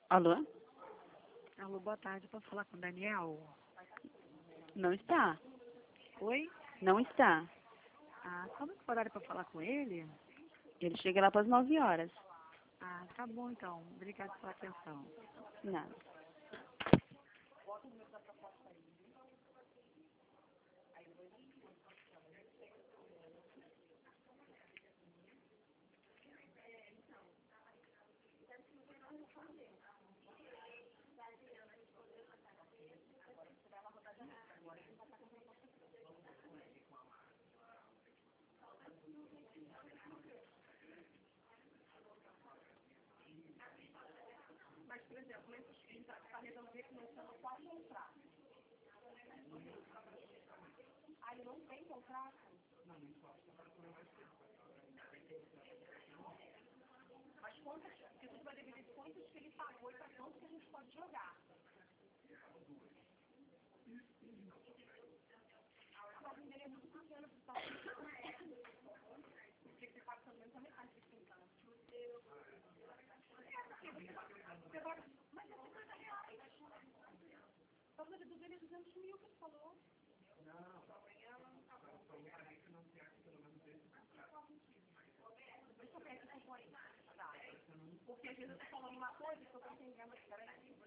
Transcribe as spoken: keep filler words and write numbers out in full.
Alô? Alô, boa tarde. Posso falar com o Daniel? Não está. Oi? Não está. Ah, como é que é o horário para falar com ele? Ele chega lá para as nove horas. Ah, tá bom então. Obrigada pela atenção. Nada. Mas, por exemplo, esse filho está resolvendo começando quase um contrato. Ah, ele não tem contrato? Mas quantas, porque você vai definir quantos que ele pagou e para quanto que a gente pode jogar. A casa dele é muito pequena, porque você paga pelo menos a metade desse engano. Você vai, mas é cinquenta reais. Só você deduziu duzentos mil que você falou. Porque às vezes eu estou falando uma coisa que eu estou entendendo.